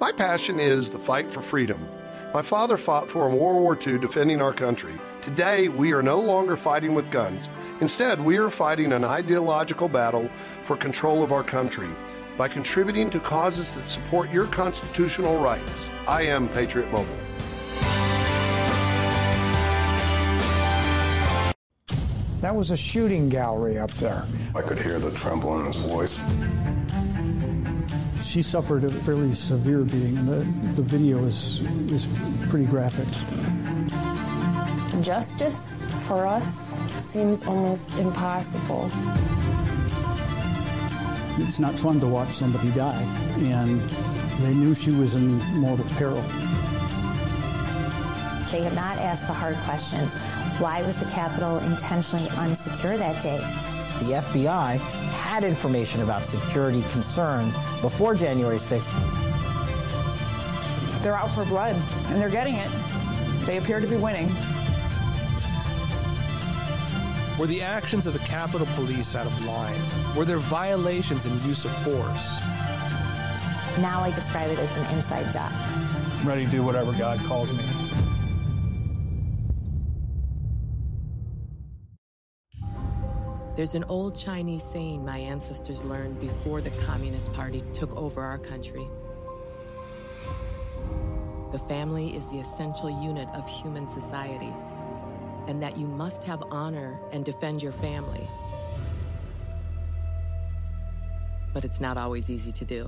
My passion is the fight for freedom. My father fought for in World War II defending our country. Today, we are no longer fighting with guns. Instead, we are fighting an ideological battle for control of our country by contributing to causes that support your constitutional rights. I am Patriot Mobile. That was a shooting gallery up there. I could hear the tremble in his voice. She suffered a fairly severe beating, and the video is pretty graphic. Justice for us seems almost impossible. It's not fun to watch somebody die, and they knew she was in mortal peril. They have not asked the hard questions. Why was the Capitol intentionally unsecure that day? The FBI had information about security concerns before January 6th. They're out for blood, and they're getting it. They appear to be winning. Were the actions of the Capitol Police out of line? Were there violations and use of force? Now I describe it as an inside job. I'm ready to do whatever God calls me. There's an old Chinese saying my ancestors learned before the Communist Party took over our country. The family is the essential unit of human society, and that you must have honor and defend your family. But it's not always easy to do.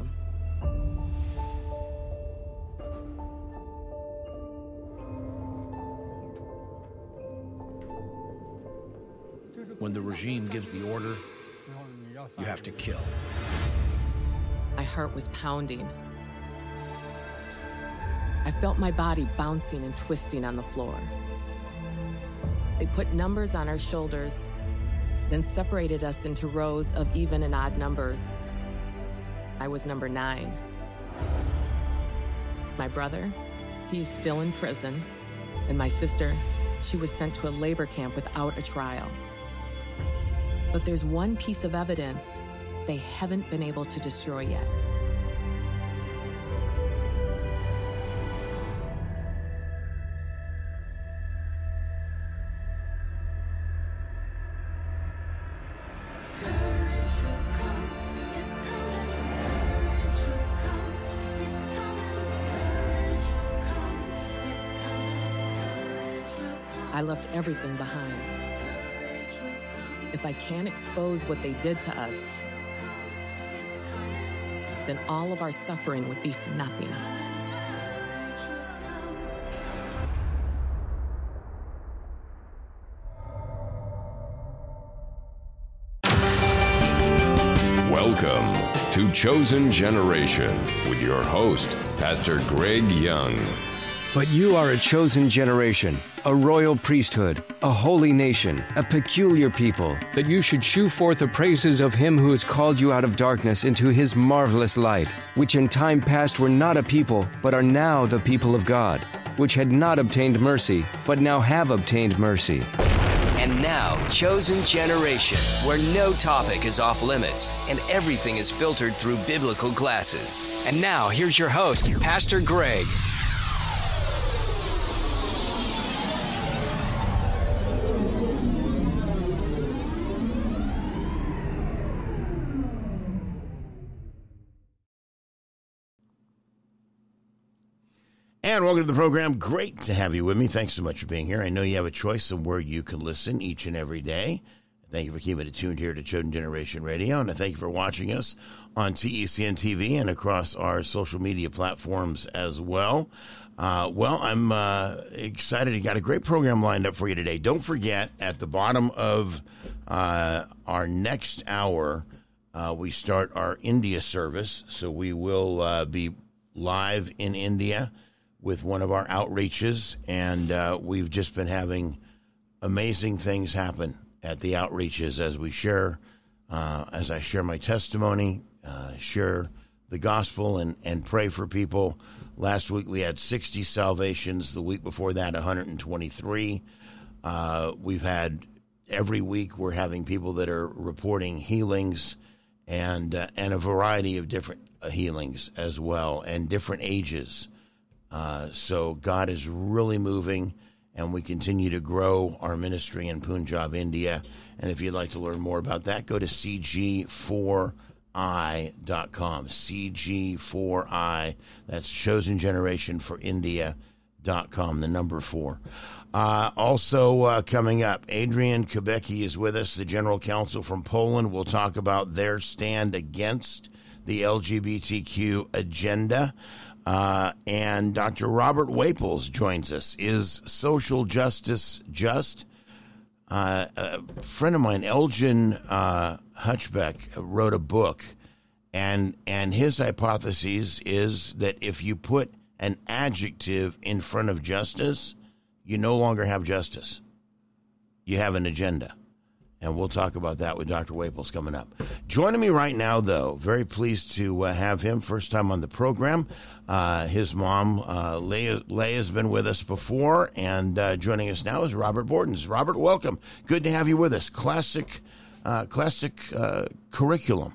When the regime gives the order, you have to kill. My heart was pounding. I felt my body bouncing and twisting on the floor. They put numbers on our shoulders, then separated us into rows of even and odd numbers. I was number 9. My brother, he is still in prison, and my sister, she was sent to a labor camp without a trial. But there's one piece of evidence they haven't been able to destroy yet. I left everything behind. If I can't expose what they did to us, then all of our suffering would be for nothing. Welcome to Chosen Generation with your host, Pastor Greg Young. But you are a chosen generation, a royal priesthood, a holy nation, a peculiar people, that you should shew forth the praises of him who has called you out of darkness into his marvelous light, which in time past were not a people, but are now the people of God, which had not obtained mercy, but now have obtained mercy. And now, Chosen Generation, where no topic is off limits and everything is filtered through biblical glasses. And now, here's your host, Pastor Greg. And welcome to the program. Great to have you with me. Thanks so much for being here. I know you have a choice of where you can listen each and every day. Thank you for keeping it tuned here to Chosen Generation Radio. And I thank you for watching us on TECN TV and across our social media platforms as well. I'm excited. You got a great program lined up for you today. Don't forget, at the bottom of our next hour, we start our India service. So we will be live in India with one of our outreaches, and we've just been having amazing things happen at the outreaches as we share, as I share my testimony, share the gospel, and pray for people. Last week we had 60 salvations. The week before that, 123. We've had, every week we're having people that are reporting healings and a variety of different healings as well, and different ages. So God is really moving, and we continue to grow our ministry in Punjab, India. And if you'd like to learn more about that, go to cg4i.com. cg4i. That's Chosen Generation for India.com, the number 4. Also coming up, Adrian Kubecki is with us, the General Counsel from Poland. We'll talk about their stand against the LGBTQ agenda. And Dr. Robert Waples joins us. Is social justice just? A friend of mine, Elgin Hutchbeck, wrote a book, and his hypothesis is that if you put an adjective in front of justice, you no longer have justice. You have an agenda. And we'll talk about that with Dr. Waples coming up. Joining me right now, though, very pleased to have him, first time on the program. His mom, Leah, has been with us before, and joining us now is Robert Bordens. Robert, welcome. Good to have you with us. Classic curriculum.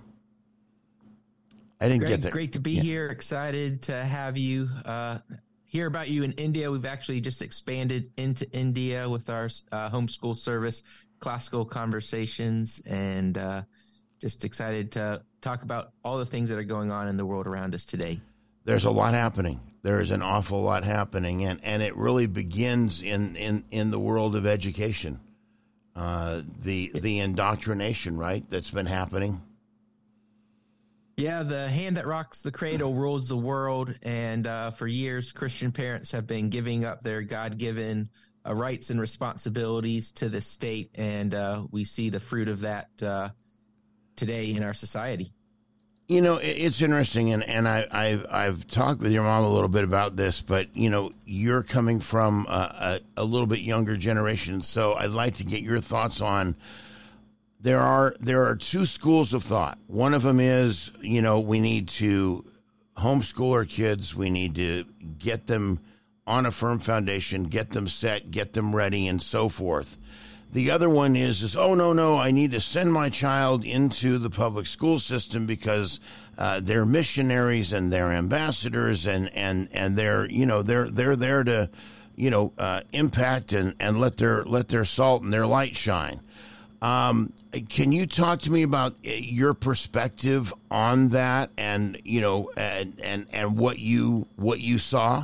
I didn't get that. Great to be here. Excited to have you hear about you in India. We've actually just expanded into India with our homeschool service, Classical Conversations, and just excited to talk about all the things that are going on in the world around us today. There's a lot happening. There is an awful lot happening, and it really begins in the world of education. The indoctrination, right, that's been happening. Yeah, the hand that rocks the cradle rules the world, and for years, Christian parents have been giving up their God-given rights and responsibilities to the state, and we see the fruit of that today in our society. You know, it's interesting, and I've talked with your mom a little bit about this, but, you know, you're coming from a little bit younger generation, so I'd like to get your thoughts on, there are two schools of thought. One of them is, you know, we need to homeschool our kids, we need to get them on a firm foundation, get them set, get them ready, and so forth. The other one is oh, no, I need to send my child into the public school system because they're missionaries and they're ambassadors and they're, you know, they're there to, you know, impact and let their salt and their light shine. Can you talk to me about your perspective on that and, you know, and what you saw?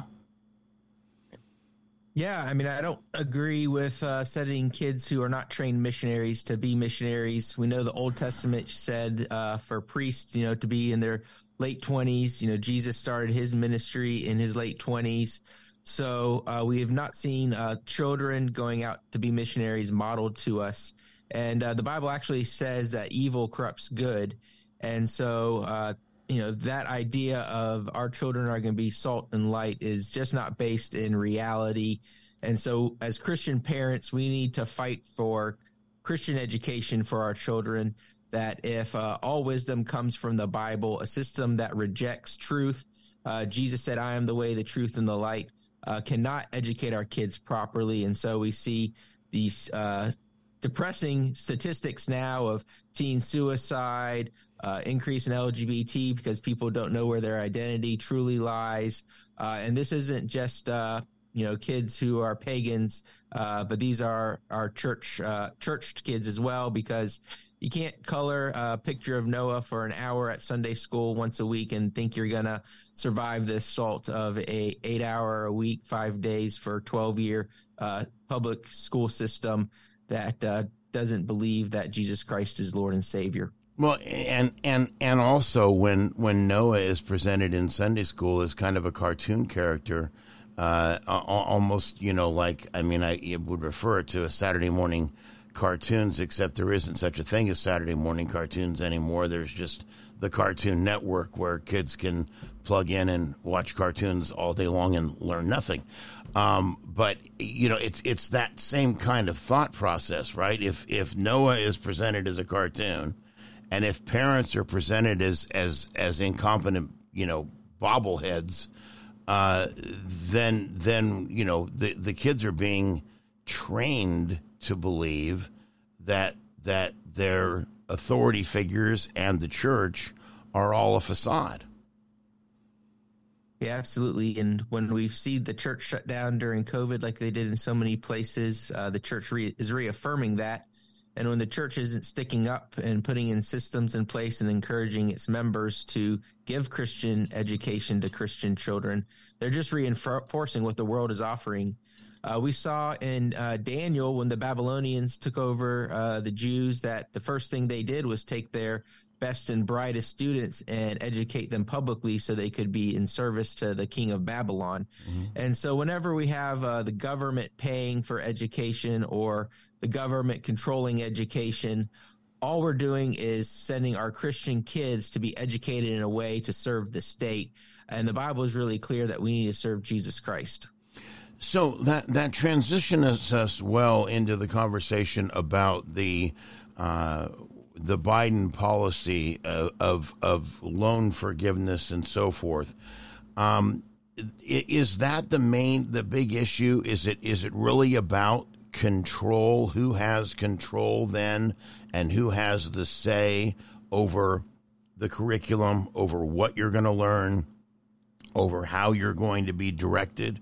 Yeah, I mean, I don't agree with setting kids who are not trained missionaries to be missionaries. We know the Old Testament said for priests, you know, to be in their late 20s. You know, Jesus started his ministry in his late 20s. So we have not seen children going out to be missionaries modeled to us. And the Bible actually says that evil corrupts good. And so, you know, that idea of our children are going to be salt and light is just not based in reality. And so as Christian parents, we need to fight for Christian education for our children, that if all wisdom comes from the Bible, a system that rejects truth, Jesus said, I am the way, the truth, and the light, cannot educate our kids properly. And so we see these depressing statistics now of teen suicide, increase in LGBT because people don't know where their identity truly lies. And this isn't just, you know, kids who are pagans, but these are our churched kids as well, because you can't color a picture of Noah for an hour at Sunday school once a week and think you're going to survive the assault of a 8-hour a week, 5 days for 12-year public school system that doesn't believe that Jesus Christ is Lord and Savior. Well, and also when Noah is presented in Sunday school as kind of a cartoon character, almost, you know, like, I mean, I would refer to a Saturday morning cartoons, except there isn't such a thing as Saturday morning cartoons anymore. There's just the Cartoon Network where kids can plug in and watch cartoons all day long and learn nothing. But, you know, it's that same kind of thought process, right? If Noah is presented as a cartoon, and if parents are presented as incompetent, you know, bobbleheads, then you know the kids are being trained to believe that they're authority figures and the church are all a facade. Yeah, absolutely. And when we've seen the church shut down during COVID, like they did in so many places, the church is reaffirming that. And when the church isn't sticking up and putting in systems in place and encouraging its members to give Christian education to Christian children, they're just reinforcing what the world is offering. We saw in Daniel, when the Babylonians took over the Jews, that the first thing they did was take their best and brightest students and educate them publicly so they could be in service to the king of Babylon. Mm-hmm. And so whenever we have the government paying for education or the government controlling education, all we're doing is sending our Christian kids to be educated in a way to serve the state. And the Bible is really clear that we need to serve Jesus Christ. So that transitions us well into the conversation about the Biden policy of loan forgiveness and so forth. Is that the big issue? Is it really about control? Who has control then, and who has the say over the curriculum, over what you're going to learn, over how you're going to be directed?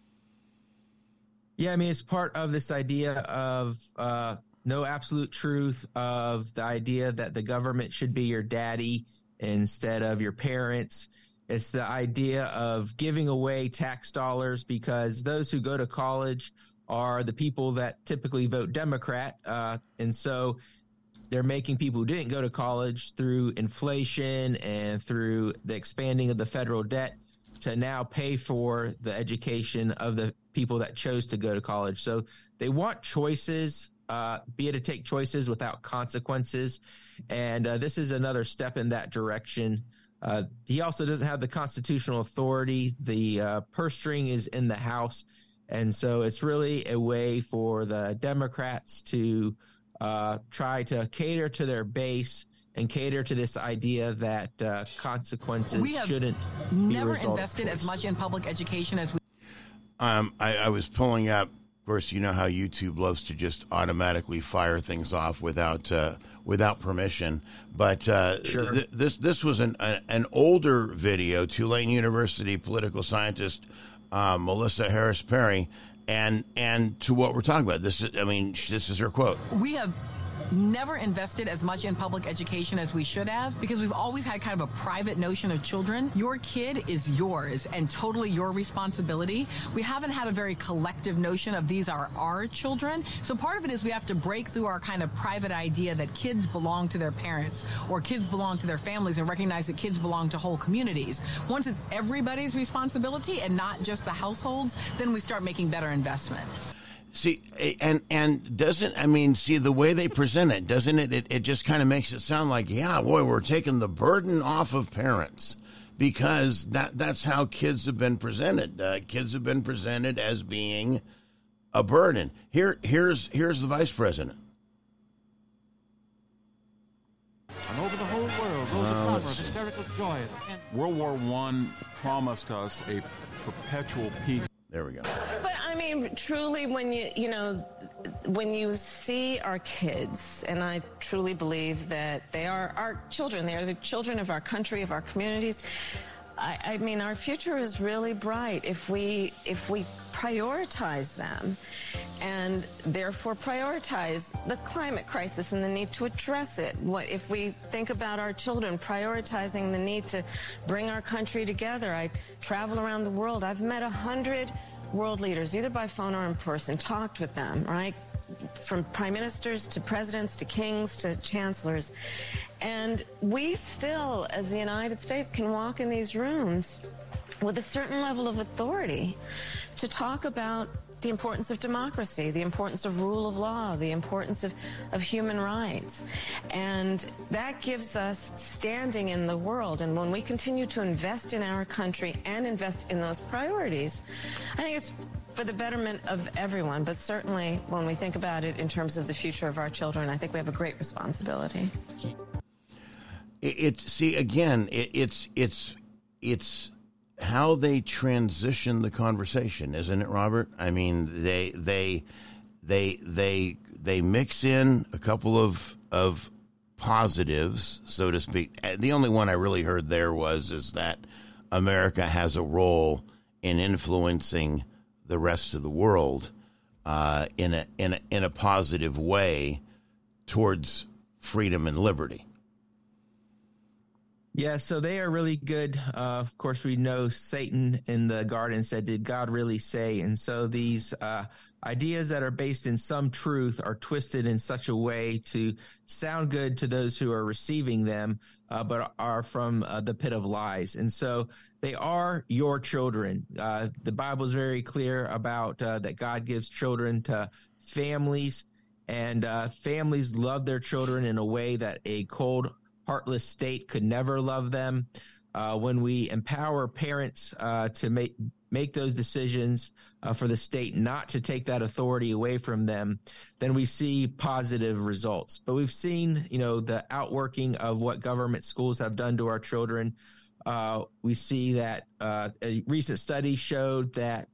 Yeah, I mean, it's part of this idea of no absolute truth, of the idea that the government should be your daddy instead of your parents. It's the idea of giving away tax dollars because those who go to college are the people that typically vote Democrat. And so they're making people who didn't go to college through inflation and through the expanding of the federal debt to now pay for the education of the people that chose to go to college. So they want choices, be able to take choices without consequences. And this is another step in that direction. He also doesn't have the constitutional authority. The purse string is in the House. And so it's really a way for the Democrats to try to cater to their base and cater to this idea that consequences shouldn't be never result invested as much in public education as we. I was pulling up. Of course, you know how YouTube loves to just automatically fire things off without permission. But sure. This was an older video. Tulane University political scientist Melissa Harris Perry, and to what we're talking about. This is her quote. We have never invested as much in public education as we should have because we've always had kind of a private notion of children. Your kid is yours and totally your responsibility. We haven't had a very collective notion of these are our children. So part of it is we have to break through our kind of private idea that kids belong to their parents or kids belong to their families and recognize that kids belong to whole communities. Once it's everybody's responsibility and not just the households, then we start making better investments. See, and see the way they present it, doesn't it? It just kind of makes it sound like, yeah, boy, we're taking the burden off of parents because that's how kids have been presented. Kids have been presented as being a burden. Here's the vice president. And over the whole world, rose a clamor of hysterical joy. World War I promised us a perpetual peace. There we go. But I mean, truly, when you see our kids, and I truly believe that they are our children, they are the children of our country, of our communities. I mean, our future is really bright if we prioritize them and therefore prioritize the climate crisis and the need to address it. What if we think about our children prioritizing the need to bring our country together? I travel around the world. I've met 100 world leaders, either by phone or in person, talked with them, right? From prime ministers to presidents to kings to chancellors. And we still, as the United States, can walk in these rooms with a certain level of authority to talk about the importance of democracy, the importance of rule of law, the importance of human rights. And that gives us standing in the world. And when we continue to invest in our country and invest in those priorities, I think it's for the betterment of everyone. But certainly when we think about it in terms of the future of our children, I think we have a great responsibility. It's how they transition the conversation, isn't it, Robert? I mean, they mix in a couple of positives, so to speak. The only one I really heard there is that America has a role in influencing the rest of the world in a positive way towards freedom and liberty. Yeah, so they are really good. Of course, we know Satan in the garden said, "Did God really say?" And so these ideas that are based in some truth are twisted in such a way to sound good to those who are receiving them, but are from the pit of lies. And so they are your children. The Bible is very clear about that God gives children to families, and families love their children in a way that a cold, heartless state could never love them. When we empower parents to make those decisions for the state not to take that authority away from them, then we see positive results. But we've seen, the outworking of what government schools have done to our children. We see that a recent study showed that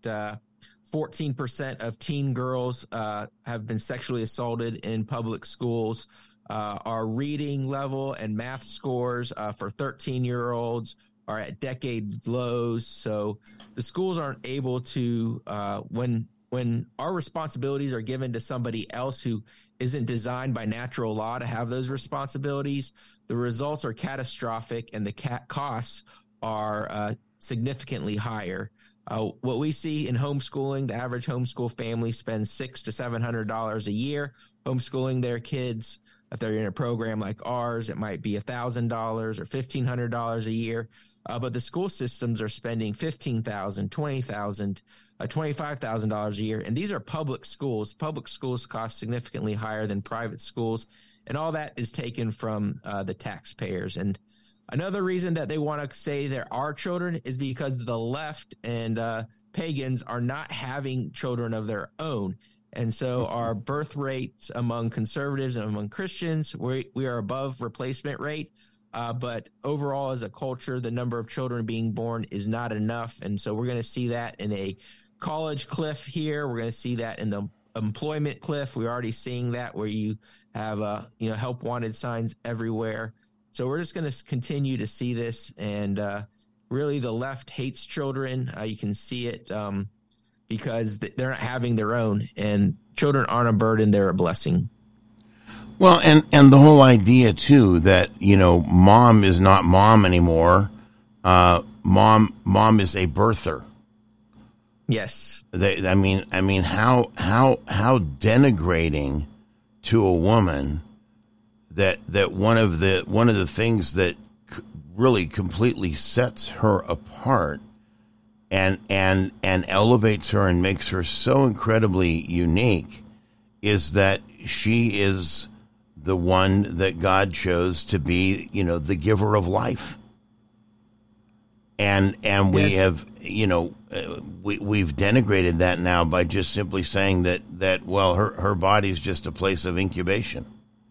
14% of teen girls have been sexually assaulted in public schools. Our reading level and math scores for 13-year-olds are at decade lows. So the schools aren't able to, when our responsibilities are given to somebody else who isn't designed by natural law to have those responsibilities, the results are catastrophic and the costs are significantly higher. What we see in homeschooling, the average homeschool family spends $600 to $700 a year homeschooling their kids. If they're in a program like ours, it might be $1,000 or $1,500 a year. But the school systems are spending $15,000, $20,000, $25,000 a year. And these are public schools. Public schools cost significantly higher than private schools. And all that is taken from the taxpayers. And another reason that they want to say they're our children is because the left and pagans are not having children of their own. And so our birth rates among conservatives and among Christians, we are above replacement rate. But overall, as a culture, the number of children being born is not enough. And so we're going to see that in a college cliff here. We're going to see that in the employment cliff. We're already seeing that where you have, help wanted signs everywhere. So we're just going to continue to see this. And really, the left hates children. You can see it because they're not having their own. And children aren't a burden. They're a blessing. Well, and the whole idea, too, that, mom is not mom anymore. Mom is a birther. Yes. I mean, how denigrating to a woman that one of the things that really completely sets her apart and elevates her and makes her so incredibly unique is that she is the one that God chose to be, the giver of life. And we have, we've denigrated that now by just simply saying that her body's just a place of incubation.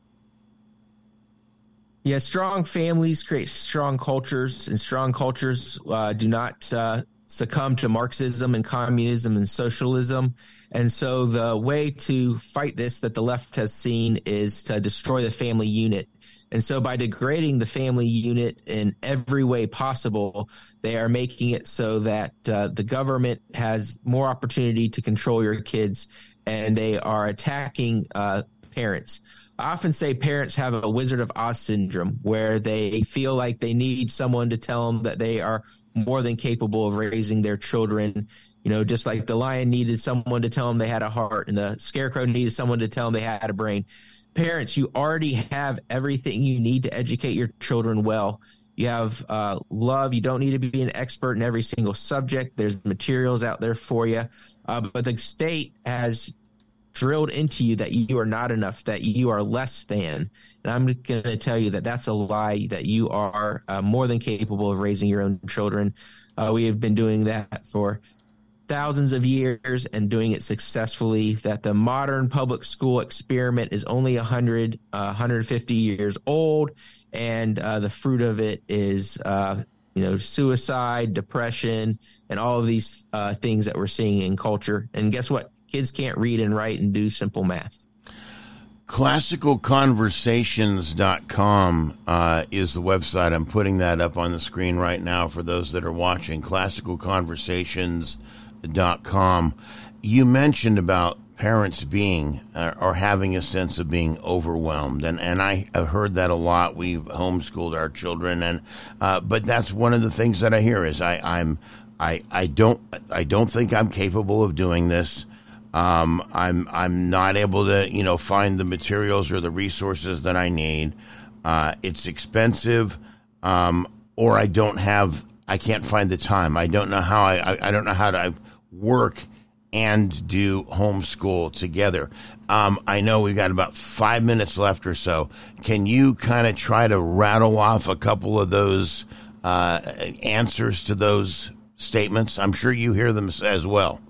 Yeah, strong families create strong cultures, and strong cultures do not succumb to Marxism and communism and socialism. And so the way to fight this that the left has seen is to destroy the family unit. And so by degrading the family unit in every way possible, they are making it so that the government has more opportunity to control your kids, and they are attacking parents. I often say parents have a Wizard of Oz syndrome where they feel like they need someone to tell them that they are more than capable of raising their children. Just like the lion needed someone to tell them they had a heart and the scarecrow needed someone to tell them they had a brain. Parents, you already have everything you need to educate your children well. You have love. You don't need to be an expert in every single subject. There's materials out there for you. But the state has drilled into you that you are not enough, that you are less than. And I'm going to tell you that that's a lie, that you are more than capable of raising your own children. We have been doing that for thousands of years and doing it successfully, that the modern public school experiment is only 150 years old. And the fruit of it is, suicide, depression, and all of these things that we're seeing in culture. And guess what? Kids can't read and write and do simple math. ClassicalConversations.com is the website. I'm putting that up on the screen right now for those that are watching. ClassicalConversations.com. You mentioned about parents being or having a sense of being overwhelmed, and I have heard that a lot. We've homeschooled our children, and but that's one of the things that I hear is I don't think I'm capable of doing this. I'm not able to, find the materials or the resources that I need. It's expensive, or I can't find the time. I don't know how I don't know how to work and do homeschool together. I know we've got about 5 minutes left or so. Can you kind of try to rattle off a couple of those answers to those statements? I'm sure you hear them as well.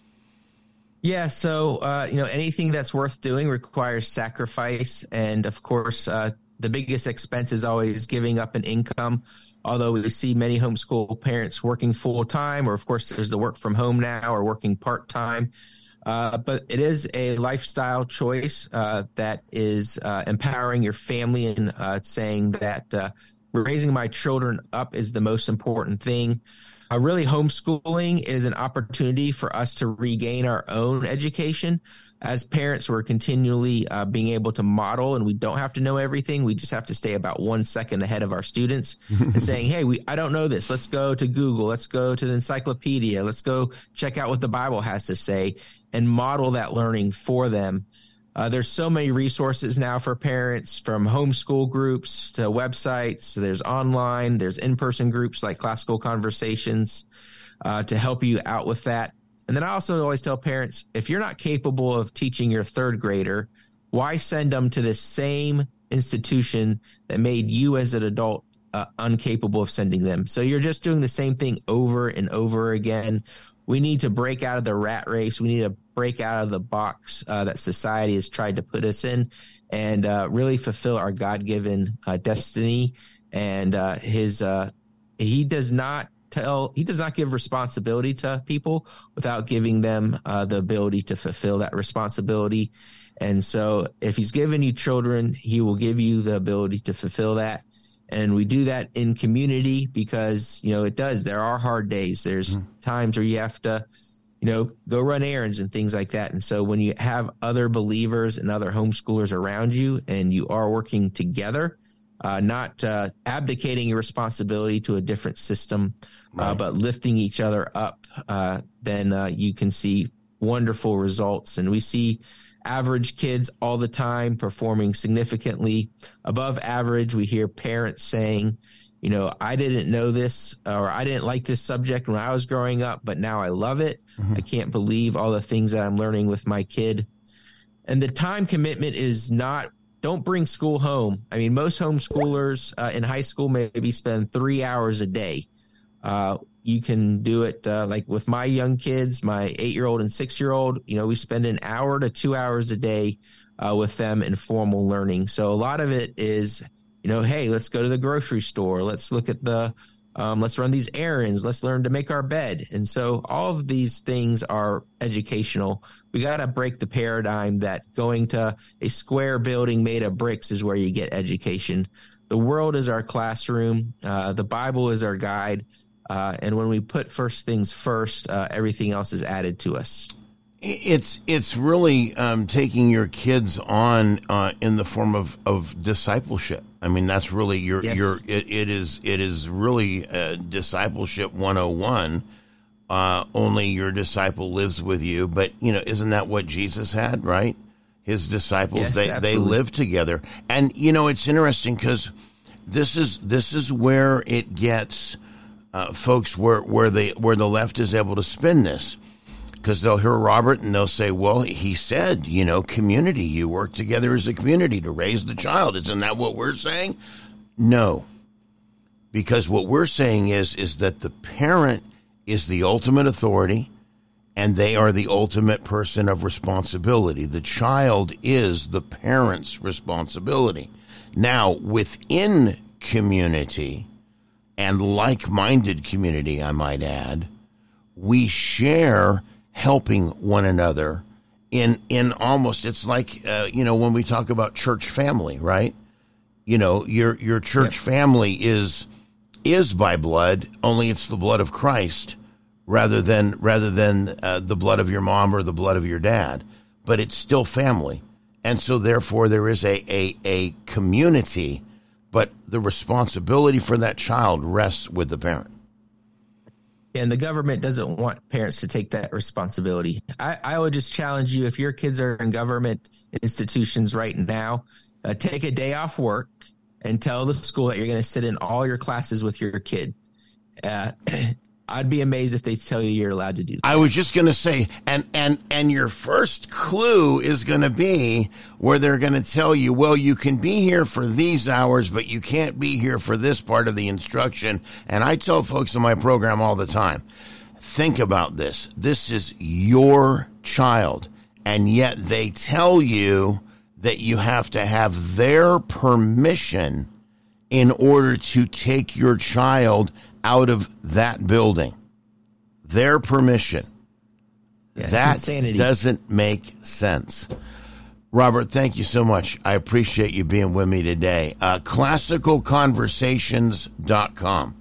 Yeah, so, anything that's worth doing requires sacrifice. And, of course, the biggest expense is always giving up an income, although we see many homeschool parents working full-time, or, of course, there's the work from home now or working part-time. But it is a lifestyle choice that is empowering your family and saying that raising my children up is the most important thing. Really, homeschooling is an opportunity for us to regain our own education. As parents, we're continually being able to model, and we don't have to know everything. We just have to stay about 1 second ahead of our students and saying, hey, I don't know this. Let's go to Google. Let's go to the encyclopedia. Let's go check out what the Bible has to say and model that learning for them. There's so many resources now for parents, from homeschool groups to websites. There's online, there's in-person groups like Classical Conversations to help you out with that. And then I also always tell parents, if you're not capable of teaching your third grader, why send them to the same institution that made you as an adult incapable of sending them? So you're just doing the same thing over and over again. We need to break out of the rat race. We need to break out of the box that society has tried to put us in, and really fulfill our God-given destiny. And he does not give responsibility to people without giving them the ability to fulfill that responsibility. And so if he's given you children, he will give you the ability to fulfill that. And we do that in community because, there are hard days. There's times where you have to, go run errands and things like that. And so when you have other believers and other homeschoolers around you and you are working together, not abdicating your responsibility to a different system, but lifting each other up, then you can see wonderful results. And we see average kids all the time performing significantly above average. We hear parents saying, I didn't know this, or I didn't like this subject when I was growing up, but now I love it. I can't believe all the things that I'm learning with my kid. And the time commitment is don't bring school home. I mean, most homeschoolers in high school maybe spend 3 hours a day. You can do it like with my young kids, my 8-year-old and 6-year-old, we spend an hour to 2 hours a day with them in formal learning. So a lot of it is, hey, let's go to the grocery store. Let's look at let's run these errands. Let's learn to make our bed. And so all of these things are educational. We got to break the paradigm that going to a square building made of bricks is where you get education. The world is our classroom. The Bible is our guide. And when we put first things first, everything else is added to us. It's really taking your kids on in the form of discipleship. I mean, that's really it is really discipleship 101. Only your disciple lives with you. But isn't that what Jesus had? Right, his disciples they live together. And it's interesting because this is where it gets folks where the left is able to spin this. Because they'll hear Robert and they'll say, well, he said, community, you work together as a community to raise the child. Isn't that what we're saying? No. Because what we're saying is that the parent is the ultimate authority and they are the ultimate person of responsibility. The child is the parent's responsibility. Now, within community and like-minded community, I might add, we share helping one another in almost, it's like, when we talk about church family, right? Your church family is by blood, only it's the blood of Christ rather than the blood of your mom or the blood of your dad, but it's still family. And so therefore there is a community, but the responsibility for that child rests with the parent. And the government doesn't want parents to take that responsibility. I would just challenge you, if your kids are in government institutions right now, take a day off work and tell the school that you're going to sit in all your classes with your kid. I'd be amazed if they tell you you're allowed to do that. I was just going to say, and your first clue is going to be where they're going to tell you, well, you can be here for these hours, but you can't be here for this part of the instruction. And I tell folks in my program all the time, think about this. This is your child, and yet they tell you that you have to have their permission in order to take your child out of that building. Their permission. That insanity. Doesn't make sense. Robert, thank you so much. I appreciate you being with me today. ClassicalConversations.com.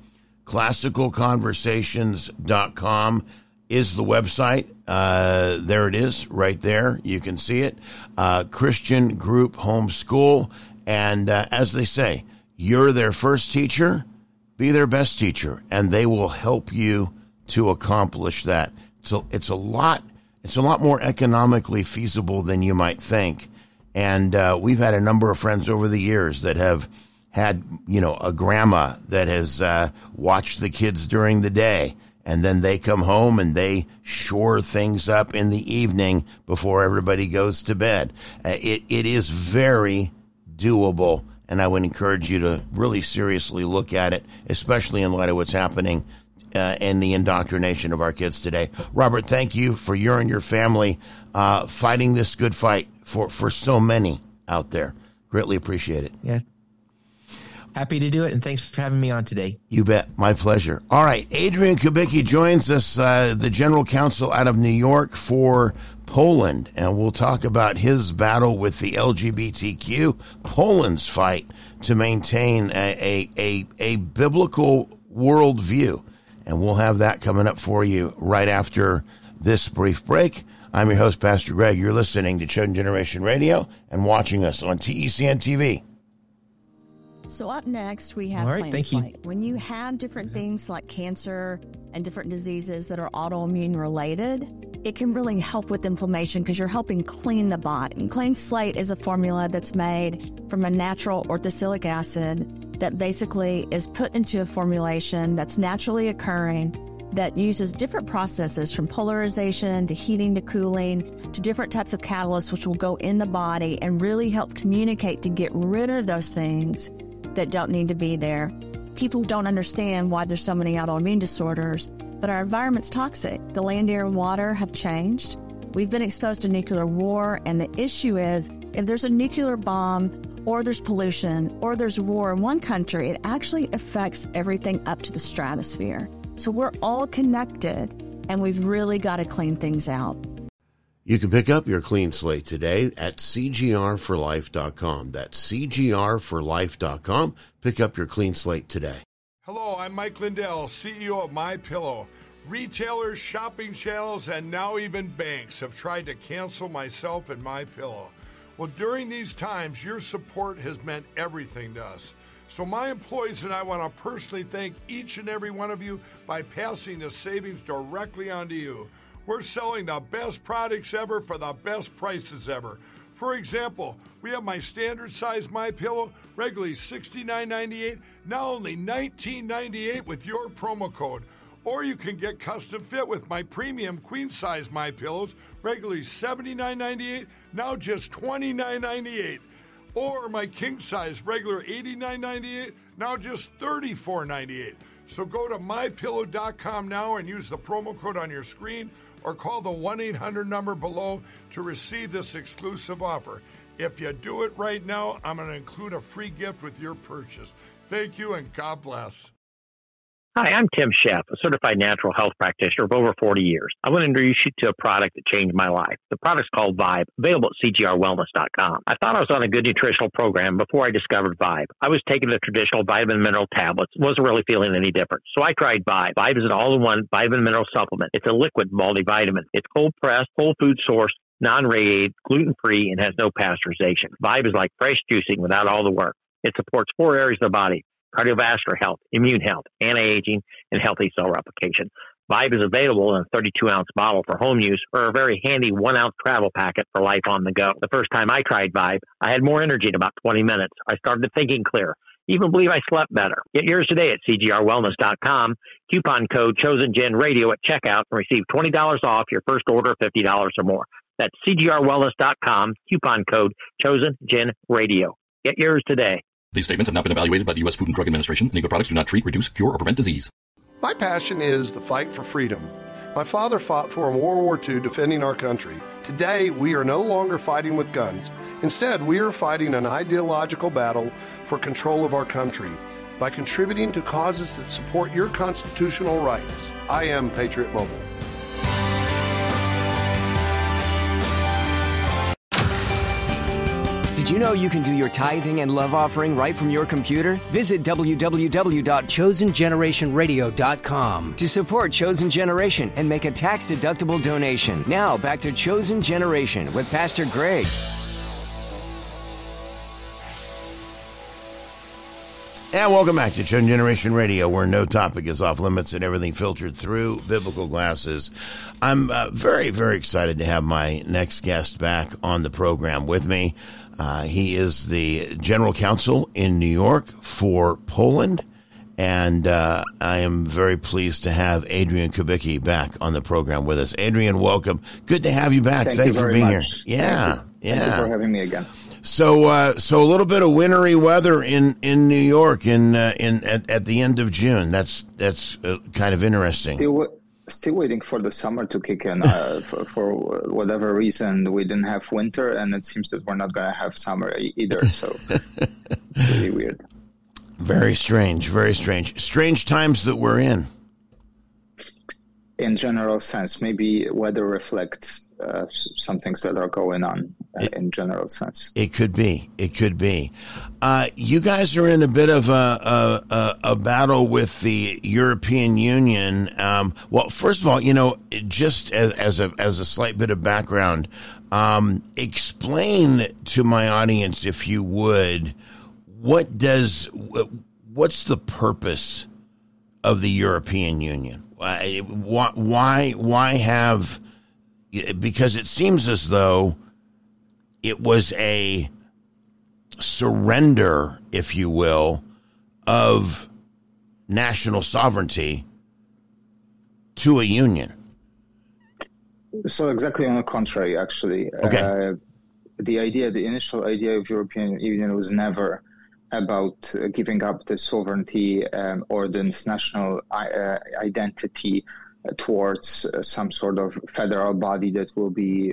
ClassicalConversations.com is the website. There it is, right there. You can see it. Christian Group Homeschool. And as they say, you're their first teacher. Be their best teacher, and they will help you to accomplish that. So it's a lot more economically feasible than you might think. And we've had a number of friends over the years that have had, a grandma that has watched the kids during the day, and then they come home and they shore things up in the evening before everybody goes to bed. It is very doable. And I would encourage you to really seriously look at it, especially in light of what's happening in the indoctrination of our kids today. Robert, thank you for you and your family fighting this good fight for so many out there. Greatly appreciate it. Yeah. Happy to do it, and thanks for having me on today. You bet. My pleasure. All right. Adrian Kubicki joins us, the general counsel out of New York for Poland, and we'll talk about his battle with the LGBTQ, Poland's fight to maintain a biblical worldview. And we'll have that coming up for you right after this brief break. I'm your host, Pastor Greg. You're listening to Chosen Generation Radio and watching us on TECN TV. So up next, we have Clean Slate. When you have different things like cancer and different diseases that are autoimmune related, it can really help with inflammation because you're helping clean the body. And Clean Slate is a formula that's made from a natural orthosilic acid that basically is put into a formulation that's naturally occurring that uses different processes from polarization to heating to cooling to different types of catalysts which will go in the body and really help communicate to get rid of those things that don't need to be there. People don't understand why there's so many autoimmune disorders, but our environment's toxic. The land, air, and water have changed. We've been exposed to nuclear war, and the issue is if there's a nuclear bomb or there's pollution or there's war in one country, it actually affects everything up to the stratosphere. So we're all connected, and we've really got to clean things out. You can pick up your Clean Slate today at cgrforlife.com. That's cgrforlife.com. Pick up your Clean Slate today. Hello, I'm Mike Lindell, CEO of MyPillow. Retailers, shopping channels, and now even banks have tried to cancel myself and MyPillow. Well, during these times, your support has meant everything to us. So my employees and I want to personally thank each and every one of you by passing the savings directly on to you. We're selling the best products ever for the best prices ever. For example, we have my standard size MyPillow, regularly $69.98, now only $19.98 with your promo code. Or you can get custom fit with my premium queen size MyPillows, regularly $79.98, now just $29.98. Or my king size, regular $89.98, now just $34.98. So go to MyPillow.com now and use the promo code on your screen, or call the 1-800 number below to receive this exclusive offer. If you do it right now, I'm going to include a free gift with your purchase. Thank you, and God bless. Hi, I'm Tim Sheff, a certified natural health practitioner of over 40 years. I want to introduce you to a product that changed my life. The product's called Vibe, available at cgrwellness.com. I thought I was on a good nutritional program before I discovered Vibe. I was taking the traditional vitamin mineral tablets, wasn't really feeling any different. So I tried Vibe. Vibe is an all-in-one vitamin mineral supplement. It's a liquid multivitamin. It's cold-pressed, whole food source, non-radiated, gluten-free, and has no pasteurization. Vibe is like fresh juicing without all the work. It supports 4 areas of the body: cardiovascular health, immune health, anti-aging, and healthy cell replication. Vibe is available in a 32-ounce bottle for home use or a very handy 1-ounce travel packet for life on the go. The first time I tried Vibe, I had more energy in about 20 minutes. I started thinking clear. Even believe I slept better. Get yours today at cgrwellness.com. Coupon code ChosenGenRadio at checkout and receive $20 off your first order of $50 or more. That's cgrwellness.com. Coupon code ChosenGenRadio. Get yours today. These statements have not been evaluated by the U.S. Food and Drug Administration. Any of the products do not treat, reduce, cure, or prevent disease. My passion is the fight for freedom. My father fought for in World War II defending our country. Today, we are no longer fighting with guns. Instead, we are fighting an ideological battle for control of our country by contributing to causes that support your constitutional rights. I am Patriot Mobile. Did you know you can do your tithing and love offering right from your computer? Visit www.chosengenerationradio.com to support Chosen Generation and make a tax-deductible donation. Now, back to Chosen Generation with Pastor Greg. And welcome back to Chosen Generation Radio, where no topic is off limits and everything filtered through biblical glasses. I'm very, very excited to have my next guest back on the program with me. He is the general counsel in New York for Poland, and I am very pleased to have Adrian Kubicki back on the program with us. Adrian, welcome. Good to have you back. Thanks for being here. Yeah. Thank you for having me again. So a little bit of wintry weather in New York at the end of June. That's kind of interesting. Still waiting for the summer to kick in. For whatever reason, we didn't have winter, and it seems that we're not going to have summer either. So it's really weird. Very strange. Very strange. Strange times that we're in. In general sense, maybe weather reflects some things that are going on in general sense. It could be. It could be. You guys are in a bit of a battle with the European Union. Well, first of all, just as a slight bit of background, explain to my audience, if you would, what's the purpose of the European Union? Why have? Because it seems as though it was a surrender, if you will, of national sovereignty to a union. So exactly on the contrary, actually. Okay. The initial idea of European Union was never about giving up the sovereignty or the national identity towards some sort of federal body that will be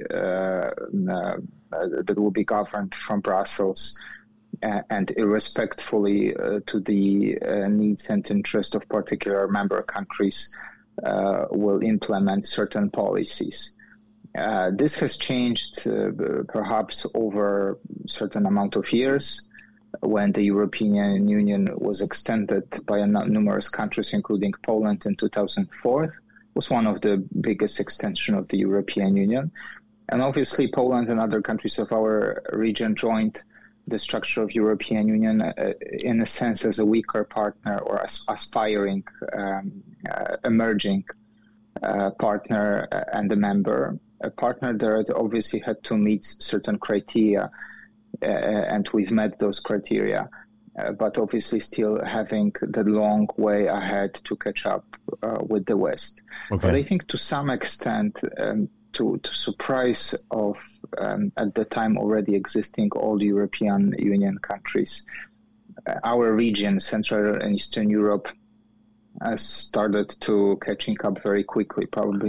governed from Brussels and irrespectfully to the needs and interests of particular member countries will implement certain policies. This has changed perhaps over a certain amount of years when the European Union was extended by numerous countries, including Poland in 2004. Was one of the biggest extension of the European Union. And obviously Poland and other countries of our region joined the structure of European Union in a sense as a weaker partner or aspiring, emerging partner and a member. A partner that obviously had to meet certain criteria, and we've met those criteria. But obviously still having the long way ahead to catch up with the West. Okay. But I think to some extent, to surprise of at the time already existing all European Union countries, our region, Central and Eastern Europe, has started to catching up very quickly, probably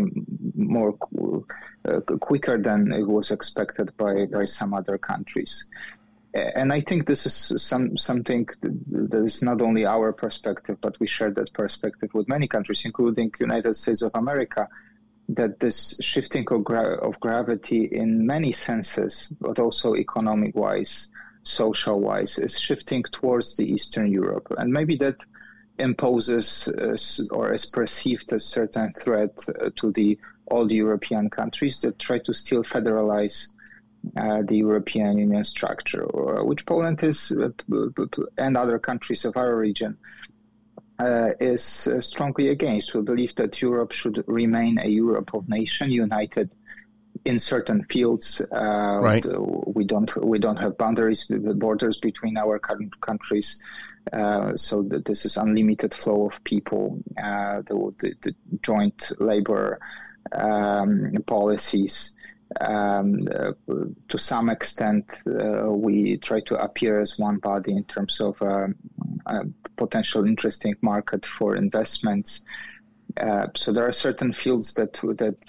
quicker than it was expected by some other countries. And I think this is something that is not only our perspective, but we share that perspective with many countries, including United States of America, that this shifting of gravity in many senses, but also economic-wise, social-wise, is shifting towards the Eastern Europe. And maybe that imposes or is perceived as a certain threat to all the European countries that try to still federalize the European Union structure, which Poland is, and other countries of our region, is strongly against. We believe that Europe should remain a Europe of nations, united in certain fields. Right. We don't have borders between our countries. So that this is unlimited flow of people, the joint labor policies. To some extent, we try to appear as one body in terms of a potential interesting market for investments. So there are certain fields that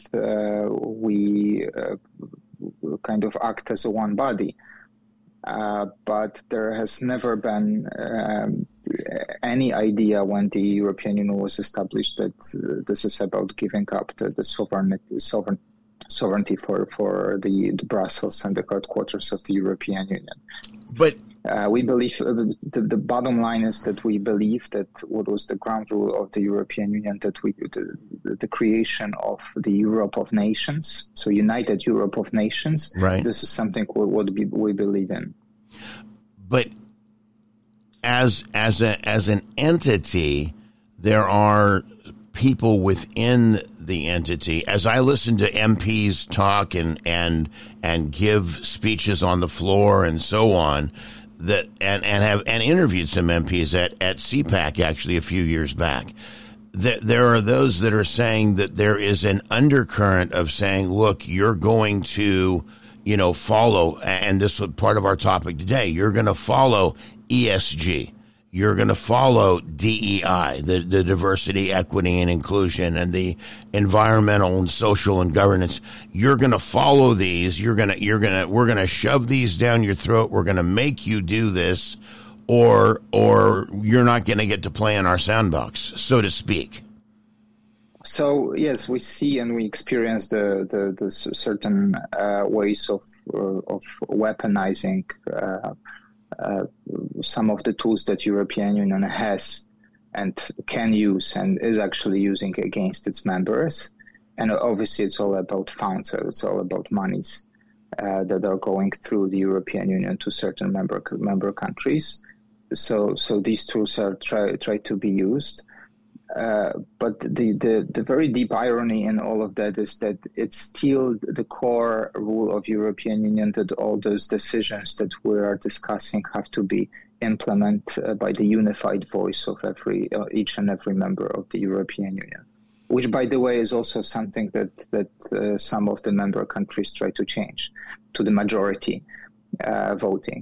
we kind of act as a one body. But there has never been any idea when the European Union was established that this is about giving up the sovereignty for the Brussels and the headquarters of the European Union. But we believe the bottom line is that we believe that what was the ground rule of the European Union, that the creation of the Europe of nations, so united Europe of nations. Right. This is something we believe in. But as an entity, there are people within the entity. As I listen to MPs talk and give speeches on the floor and so on, and have interviewed some MPs at CPAC actually a few years back, there are those that are saying that there is an undercurrent of saying, look, you're going to, follow, and this was part of our topic today, you're going to follow ESG. You're going to follow DEI, the diversity, equity, and inclusion, and the environmental and social and governance. You're going to follow these. We're going to shove these down your throat. We're going to make you do this, or you're not going to get to play in our sandbox, so to speak. So yes, we see and we experience the certain ways of weaponizing some of the tools that European Union has and can use and is actually using against its members. And obviously it's all about funds, so it's all about monies that are going through the European Union to certain member countries. So these tools are try to be used. But the very deep irony in all of that is that it's still the core rule of European Union that all those decisions that we are discussing have to be implemented by the unified voice of each and every member of the European Union, which, by the way, is also something that some of the member countries try to change to the majority voting.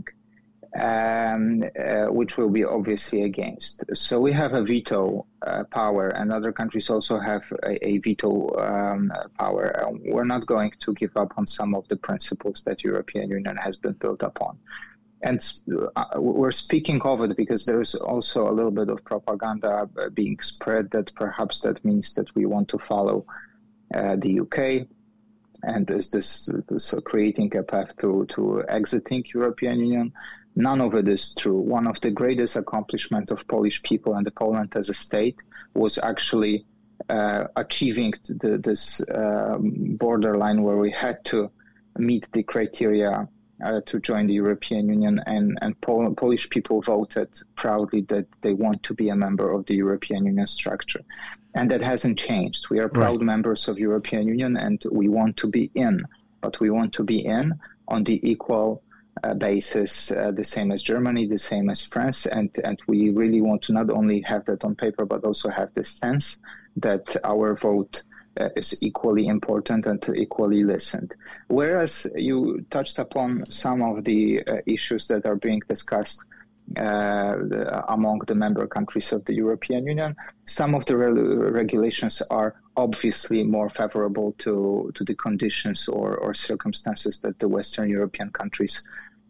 Which will be obviously against. So we have a veto power, and other countries also have a veto power. We're not going to give up on some of the principles that European Union has been built upon. And we're speaking of it because there is also a little bit of propaganda being spread that perhaps that means that we want to follow the UK. And is this creating a path to exiting European Union? None of it is true. One of the greatest accomplishments of Polish people and Poland as a state was actually achieving this borderline where we had to meet the criteria to join the European Union, and Polish people voted proudly that they want to be a member of the European Union structure. And that hasn't changed. We are proud members of European Union, and we want to be in, but we want to be in on the equal basis, the same as Germany, the same as France, and we really want to not only have that on paper, but also have the sense that our vote is equally important and equally listened. Whereas you touched upon some of the issues that are being discussed among the member countries of the European Union, some of the regulations are obviously more favorable to the conditions or circumstances that the Western European countries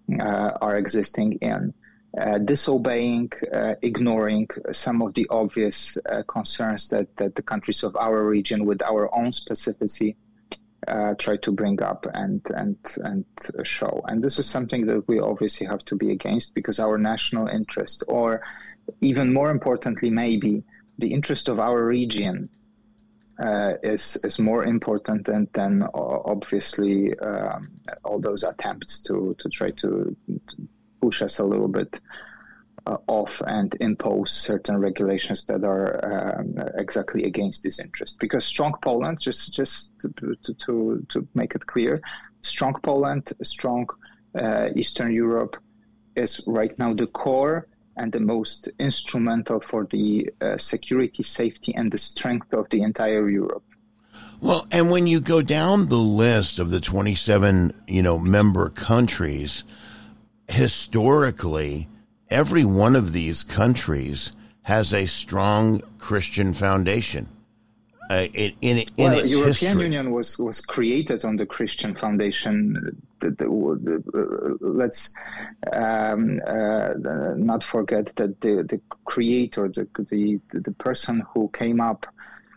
are existing in. Disobeying, ignoring some of the obvious concerns that the countries of our region with our own specificity try to bring up and show. And this is something that we obviously have to be against, because our national interest, or even more importantly, maybe the interest of our region is more important than obviously all those attempts to try to push us a little bit off and impose certain regulations that are exactly against this interest. Because strong Poland, just to make it clear, strong Poland, strong Eastern Europe is right now the core and the most instrumental for the security, safety, and the strength of the entire Europe. Well, and when you go down the list of the 27, member countries, historically, every one of these countries has a strong Christian foundation. In its European history. Union was created on the Christian foundation. Let's not forget that the creator, the person who came up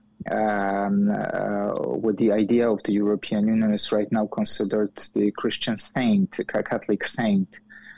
with the idea of the European Union is right now considered the Christian saint, a Catholic saint,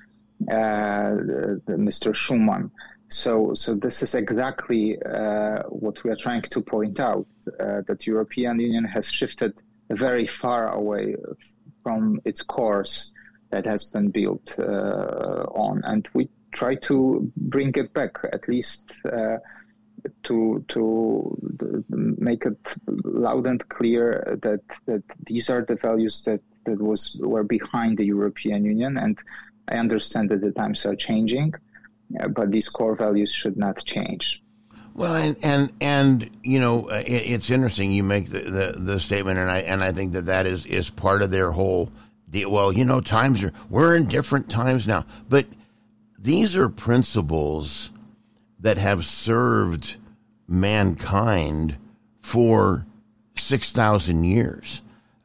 Mr. Schuman. So this is exactly what we are trying to point out, that European Union has shifted very far away from its course that has been built on. And we try to bring it back, at least to make it loud and clear that these are the values that were behind the European Union. And I understand that the times are changing, but these core values should not change. Well, and it's interesting you make the statement, and I think that is part of their whole deal. Well, we're in different times now, but these are principles that have served mankind for 6,000 years.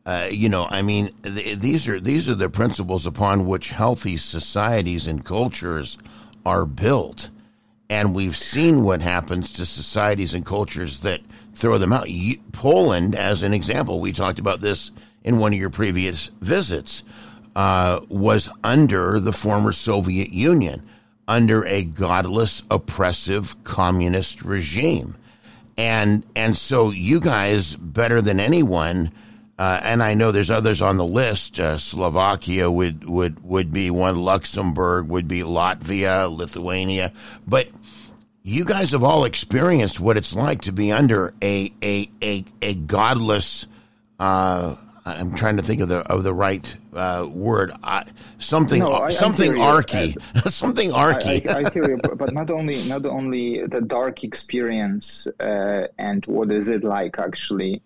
These are the principles upon which healthy societies and cultures are built. And we've seen what happens to societies and cultures that throw them out. Poland, as an example, we talked about this in one of your previous visits, was under the former Soviet Union, under a godless, oppressive, communist regime. And so you guys, better than anyone, and I know there's others on the list. Slovakia would be one. Luxembourg would be Latvia, Lithuania. But you guys have all experienced what it's like to be under a godless. I'm trying to think of the right word. Something archy. Something archy. I hear you, but not only the dark experience and what is it like actually.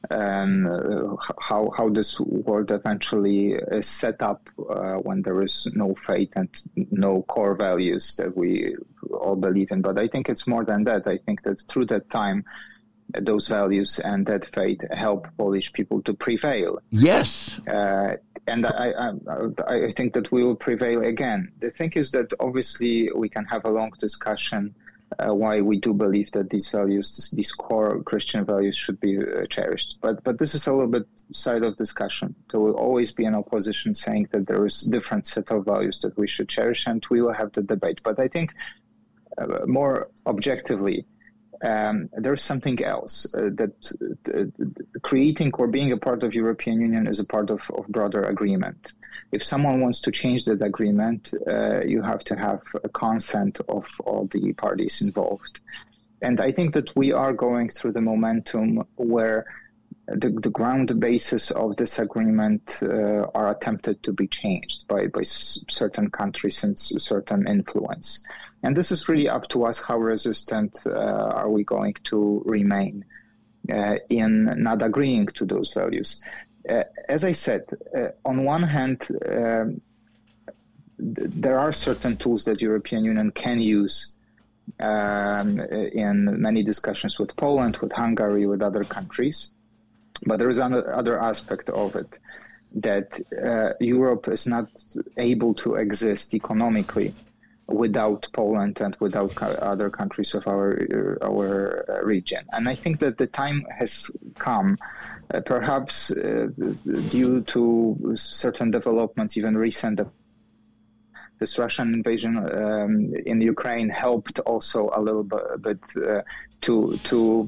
How this world eventually is set up when there is no faith and no core values that we all believe in. But I think it's more than that. I think that through that time, those values and that faith help Polish people to prevail. Yes. And I think that we will prevail again. The thing is that obviously we can have a long discussion why we do believe that these values, these core Christian values, should be cherished. But this is a little bit side of discussion. There will always be an opposition saying that there is different set of values that we should cherish, and we will have the debate. But I think more objectively, there's something else that creating or being a part of European Union is a part of broader agreement. If someone wants to change that agreement, you have to have a consent of all the parties involved. And I think that we are going through the momentum where the ground basis of this agreement are attempted to be changed by certain countries and certain influence. And this is really up to us. How resistant are we going to remain in not agreeing to those values? As I said, on one hand, there are certain tools that European Union can use in many discussions with Poland, with Hungary, with other countries. But there is another aspect of it. that Europe is not able to exist economically without Poland and without other countries of our region. And I think that the time has come, perhaps due to certain developments, even recent. This Russian invasion in Ukraine helped also a little bit to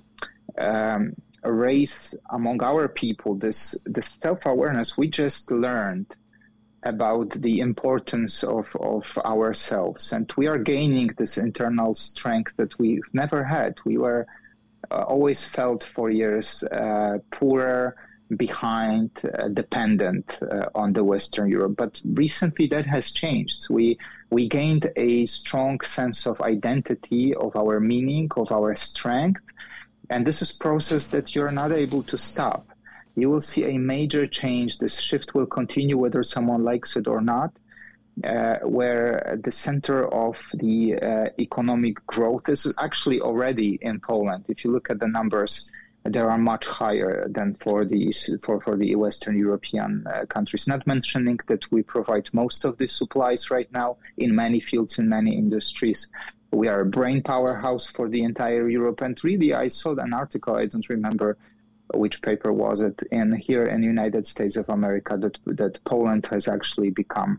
raise among our people this self-awareness. We just learned about the importance of ourselves, and we are gaining this internal strength that we've never had. We were always felt for years poorer, behind, dependent on the Western Europe. But recently that has changed. We gained a strong sense of identity, of our meaning, of our strength. And this is a process that you're not able to stop. You will see a major change. This shift will continue whether someone likes it or not, where the center of the economic growth is actually already in Poland. If you look at the numbers, they are much higher than for the Western European countries. Not mentioning that we provide most of the supplies right now in many fields, in many industries. We are a brain powerhouse for the entire Europe. And really, I saw an article, I don't remember which paper was it, here in the United States of America, that Poland has actually become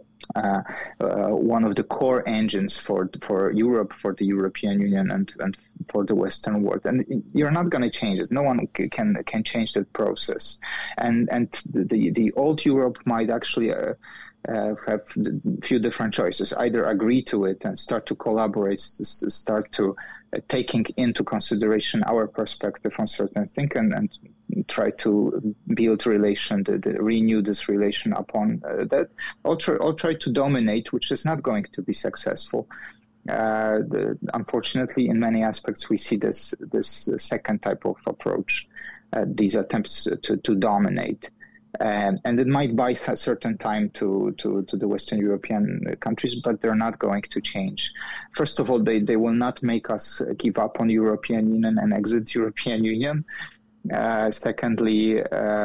one of the core engines for Europe, for the European Union, and for the Western world. And you're not going to change it. No one can change that process. And the old Europe might actually have a few different choices. Either agree to it and start to collaborate, start to taking into consideration our perspective on certain things, and try to build renew this relation upon that, or try to dominate, which is not going to be successful. Unfortunately, in many aspects, we see this second type of approach, these attempts to dominate. And it might buy a certain time to the Western European countries, but they're not going to change. First of all, they will not make us give up on European Union and exit European Union. Secondly,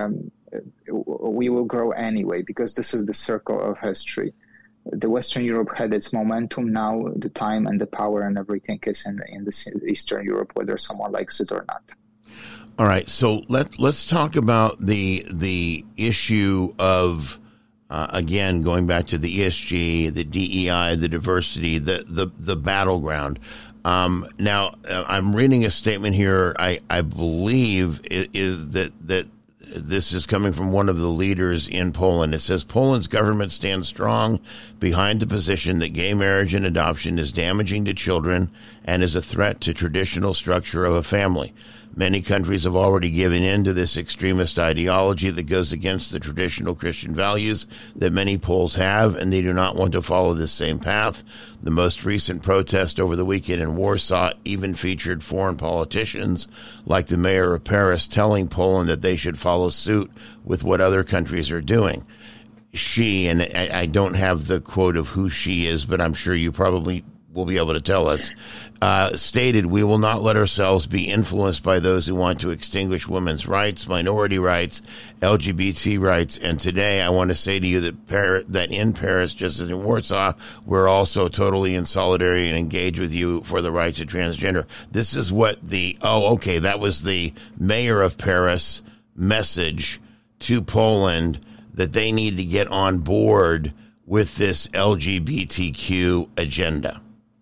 we will grow anyway, because this is the circle of history. The Western Europe had its momentum. Now the time and the power and everything is in the Eastern Europe, whether someone likes it or not. All right, so let's talk about the issue of again, going back to the ESG, the DEI, the diversity, the battleground. Now, I'm reading a statement here. I believe is that this is coming from one of the leaders in Poland. It says Poland's government stands strong behind the position that gay marriage and adoption is damaging to children and is a threat to traditional structure of a family. Many countries have already given in to this extremist ideology that goes against the traditional Christian values that many Poles have, and they do not want to follow this same path. The most recent protest over the weekend in Warsaw even featured foreign politicians like the mayor of Paris telling Poland that they should follow suit with what other countries are doing. She, and I don't have the quote of who she is, but I'm sure you probably will be able to tell us, stated, "We will not let ourselves be influenced by those who want to extinguish women's rights, minority rights, LGBT rights." And today I want to say to you that in Paris, just as in Warsaw, we're also totally in solidarity and engage with you for the rights of transgender. This is what that was the mayor of Paris message to Poland, that they need to get on board with this LGBTQ agenda.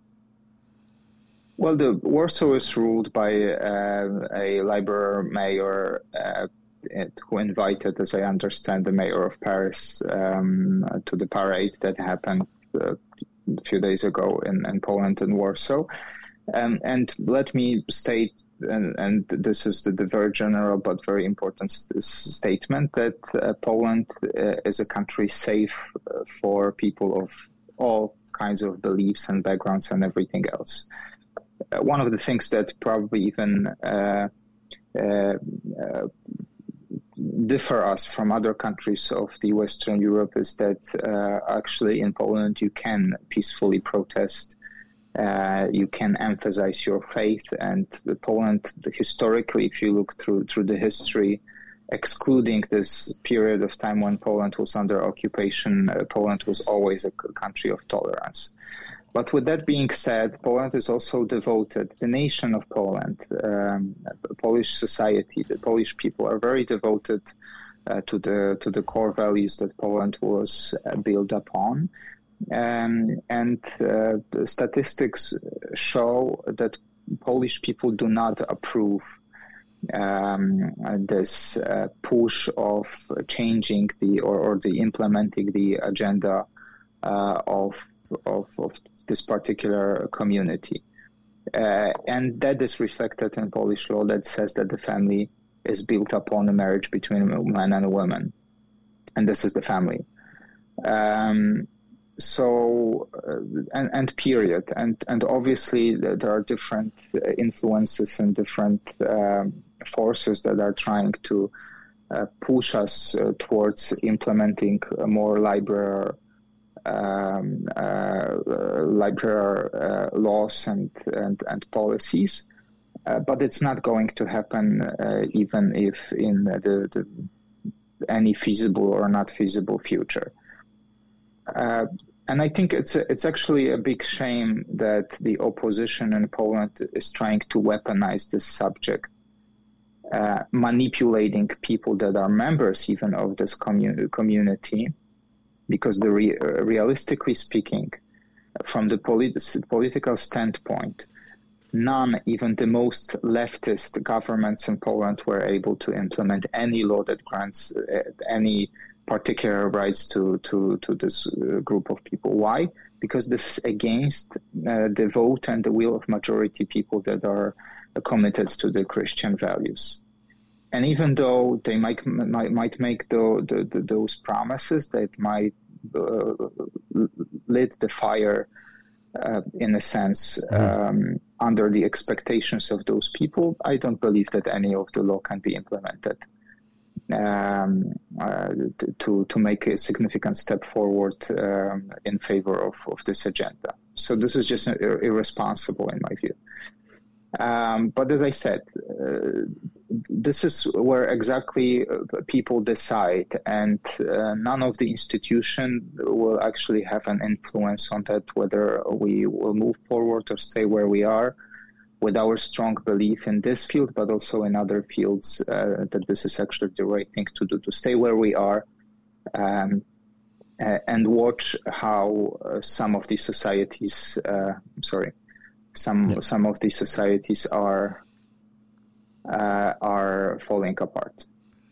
Well, the Warsaw is ruled by a Labour mayor who invited, as I understand, the mayor of Paris to the parade that happened a few days ago in Poland and Warsaw. And let me state, and this is the very general but very important statement, that Poland is a country safe for people of all kinds of beliefs and backgrounds and everything else. One of the things that probably even differ us from other countries of the Western Europe is that actually in Poland you can peacefully protest, you can emphasize your faith, and Poland historically, if you look through the history, excluding this period of time when Poland was under occupation, Poland was always a country of tolerance. But with that being said, Poland is also devoted. The nation of Poland, Polish society, the Polish people are very devoted to the core values that Poland was built upon. The statistics show that Polish people do not approve this push of changing the implementing the agenda of this particular community. And that is reflected in Polish law that says that the family is built upon a marriage between a man and a woman. And this is the family. Period. And obviously there are different influences and different forces that are trying to push us towards implementing a more liberal laws and policies, but it's not going to happen even if in any feasible or not feasible future. And I think it's actually a big shame that the opposition in Poland is trying to weaponize this subject, manipulating people that are members even of this community, because realistically speaking, from the political standpoint, none, even the most leftist governments in Poland, were able to implement any law that grants any particular rights to this group of people. Why? Because this is against the vote and the will of majority people that are committed to the Christian values. And even though they might make those promises that might lit the fire, in a sense, under the expectations of those people, I don't believe that any of the law can be implemented to make a significant step forward in favor of this agenda. So this is just irresponsible in my view. But as I said, this is where exactly people decide, and none of the institution will actually have an influence on that, whether we will move forward or stay where we are, with our strong belief in this field, but also in other fields, that this is actually the right thing to do, to stay where we are, and watch how some of these societies, some of these societies are falling apart.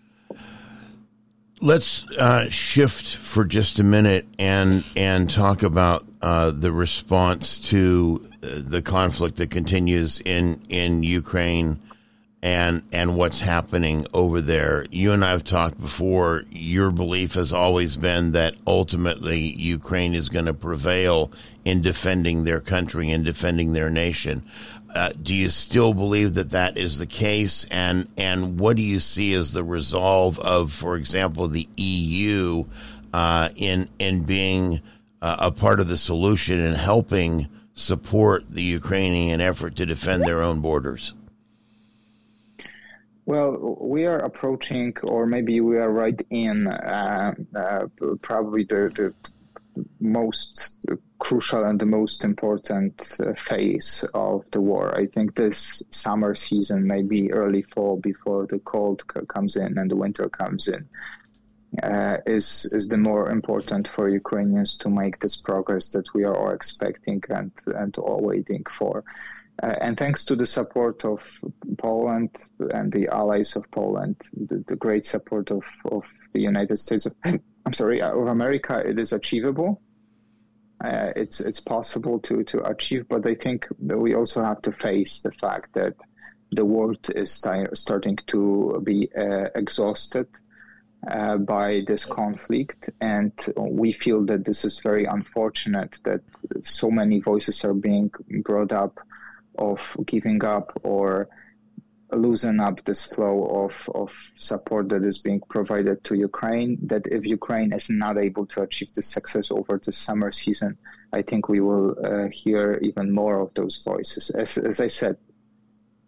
Let's shift for just a minute and talk about the response to the conflict that continues in Ukraine and what's happening over there. You and I have talked before. Your belief has always been that ultimately Ukraine is going to prevail in defending their country and defending their nation. Do you still believe that that is the case? And what do you see as the resolve of, for example, the EU in being a part of the solution and helping support the Ukrainian effort to defend their own borders? Well, we are approaching, or maybe we are right in, probably the most crucial and the most important phase of the war. I think this summer season, maybe early fall, before the cold comes in and the winter comes in, is the more important for Ukrainians to make this progress that we are all expecting and all waiting for. And thanks to the support of Poland and the allies of Poland, the great support of the United States of America, it is achievable. It's possible to achieve, but I think that we also have to face the fact that the world is starting to be exhausted by this conflict, and we feel that this is very unfortunate that so many voices are being brought up of giving up or loosen up this flow of support that is being provided to Ukraine, that if Ukraine is not able to achieve this success over the summer season, I think we will hear even more of those voices. As I said,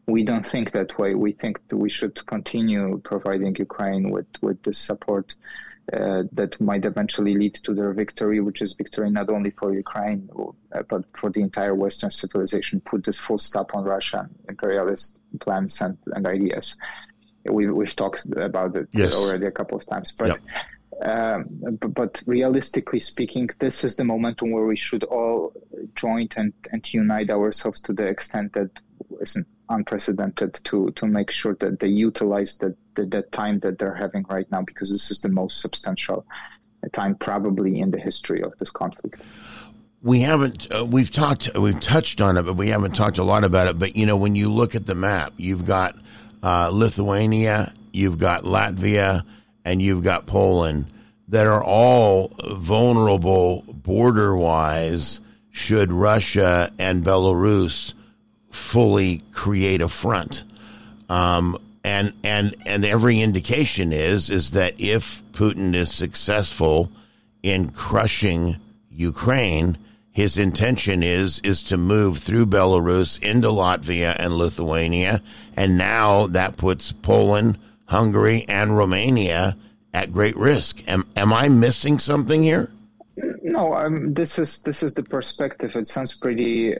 We don't think that way. We think that we should continue providing Ukraine with this support that might eventually lead to their victory, which is victory not only for Ukraine, but for the entire Western civilization. Put this full stop on Russian imperialist plans and ideas. We've talked about it already a couple of times. But but realistically speaking, this is the momentum where we should all join and unite ourselves to the extent that isn't unprecedented to make sure that they utilize the time that they're having right now, because this is the most substantial time probably in the history of this conflict. We haven't, we've touched on it, but we haven't talked a lot about it. But, you know, when you look at the map, you've got Lithuania, you've got Latvia, and you've got Poland that are all vulnerable border-wise should Russia and Belarus fully create a front. And every indication is that if Putin is successful in crushing Ukraine, his intention is to move through Belarus into Latvia and Lithuania, and now that puts Poland, Hungary, and Romania at great risk. Am I missing something here? No, this is the perspective. It sounds pretty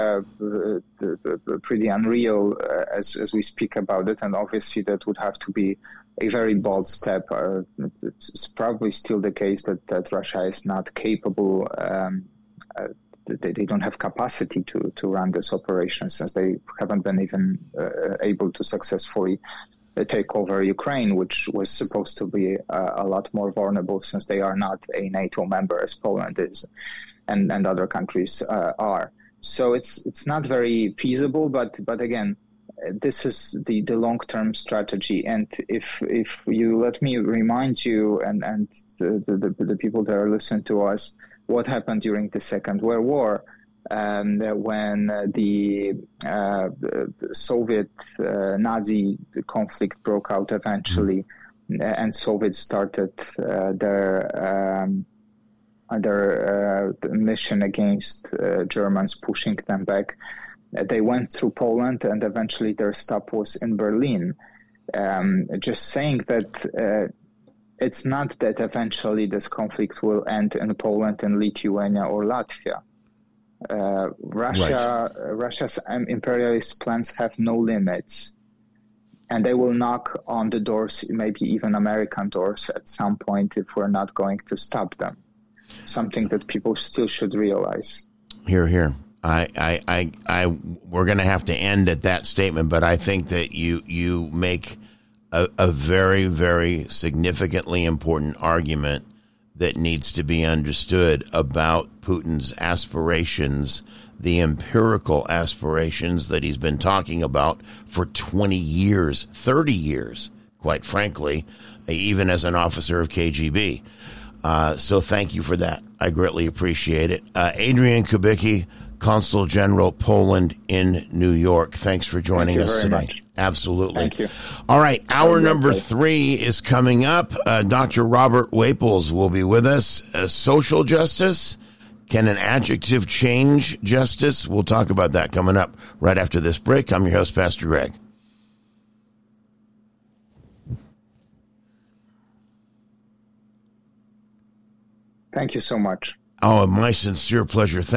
unreal as we speak about it, and obviously that would have to be a very bold step. It's probably still the case that Russia is not capable. They don't have capacity to run this operation, since they haven't been even able to successfully take over Ukraine, which was supposed to be a lot more vulnerable, since they are not a NATO member as Poland is, and other countries are. So it's not very feasible. But again, this is the long-term strategy. And if you let me remind you and the people that are listening to us, what happened during the Second World War, when the Soviet Nazi conflict broke out eventually, and Soviets started their mission against Germans, pushing them back. They went through Poland, and eventually their stop was in Berlin. Just saying that it's not that eventually this conflict will end in Poland and Lithuania or Latvia. Russia's imperialist plans have no limits, and they will knock on the doors, maybe even American doors, at some point if we're not going to stop them. Something that people still should realize. Here. We're going to have to end at that statement, but I think that you make a very, very significantly important argument that needs to be understood about Putin's aspirations, the empirical aspirations that he's been talking about for 20 years, 30 years, quite frankly, even as an officer of KGB. So thank you for that. I greatly appreciate it. Adrian Kubicki, Consul General, Poland in New York. Thanks for joining us today. Much. Absolutely. Thank you. All right. Hour number 3 is coming up. Dr. Robert Waples will be with us. Social justice. Can an adjective change justice? We'll talk about that coming up right after this break. I'm your host, Pastor Greg. Thank you so much. Oh, my sincere pleasure.